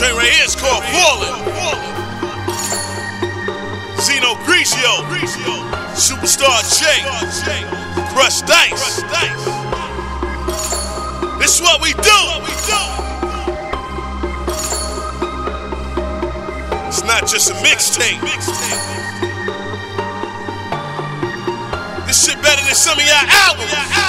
Joint right here is called Fallin'. Zeno Grigio, Superstar J, Crush Dice. This is what we do. It's not just a mixtape. This shit better than some of y'all albums.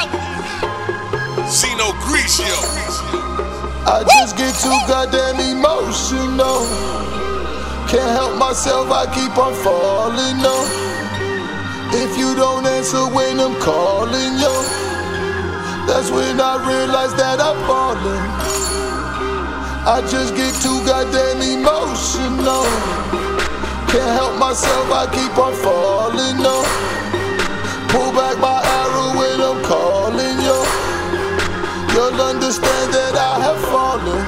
Zeno Grigio. I just get too goddamn emotional. Can't help myself, I keep on falling, no. If you don't answer when I'm calling, yo, that's when I realize that I'm falling. I just get too goddamn emotional. Can't help myself, I keep on falling, no. Pull back my arrow when I'm calling, yo. You'll understand that I have fallen.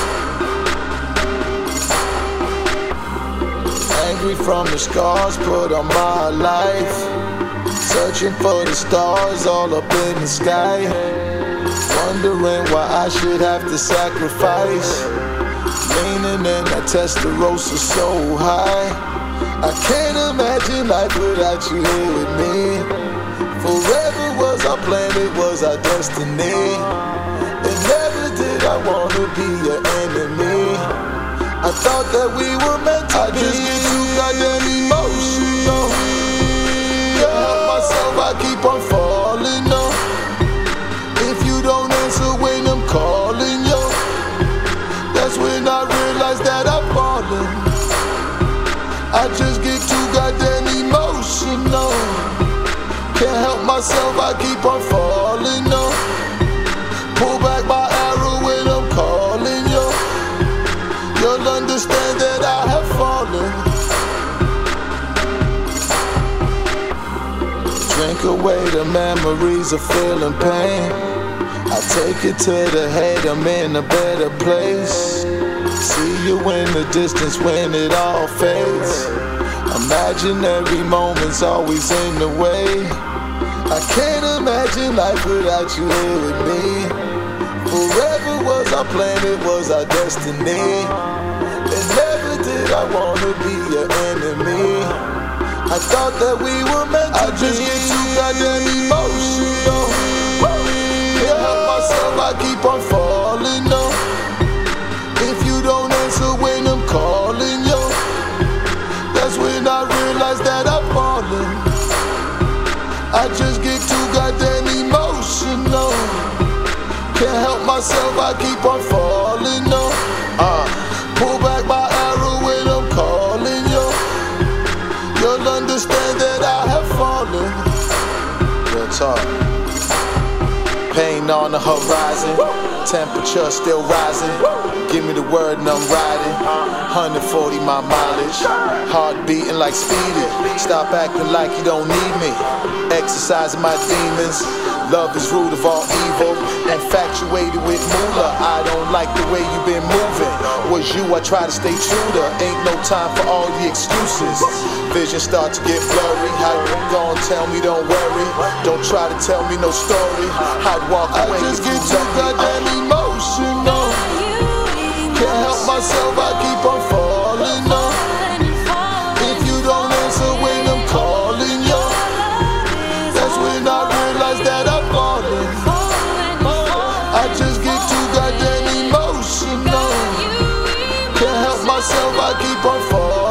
Angry from the scars put on my life. Searching for the stars all up in the sky. Wondering why I should have to sacrifice. Leaning in that Testarossa so high. I can't imagine life without you here with me. Forever was our plan, it was our destiny. And never did I wanna be your enemy. I thought that we were meant to be. I just get too goddamn emotional. Can't help myself, I keep on falling, no. If you don't answer when I'm calling, yo, that's when I realize that I'm falling. I just get too goddamn emotional. Can't help myself, I keep on falling, no. Pull back my arrow when I'm calling, yo. You'll understand that I have fallen. Drink away the memories of feeling pain. I take it to the head, I'm in a better place. See you in the distance when it all fades. Imaginary moments always in the way. I can't imagine life without you here with me. Forever was our plan, it was our destiny. And never did I wanna be your enemy. I thought that we were meant to be. I just get too goddamn emotional. Can't help myself, I keep on falling, no. If you don't answer when I'm calling, yo, that's when I realize that I'm falling. I just get too goddamn emotional. Can't help myself, I keep on falling, no. Pull back my arrow when I'm calling, yo. You'll understand that I have fallen. Real talk. Pain on the horizon, temperature still rising. Give me the word and I'm riding. 140 my mileage, heart beating like speeding. Stop acting like you don't need me. Exercising my demons. Love is root of all evil. Infatuated with moolah. I don't like the way you've been moving. Was you, I try to stay true to. Ain't no time for all the excuses. Vision start to get blurry. How you gon' tell me don't worry? Don't try to tell me no story. I'd walk away. I just get too goddamn emotional. Can't help myself, I keep on falling, no. If you don't answer when I'm calling, yo, that's when I realize that I'm falling. I just get too goddamn emotional. Can't help myself, I keep on falling.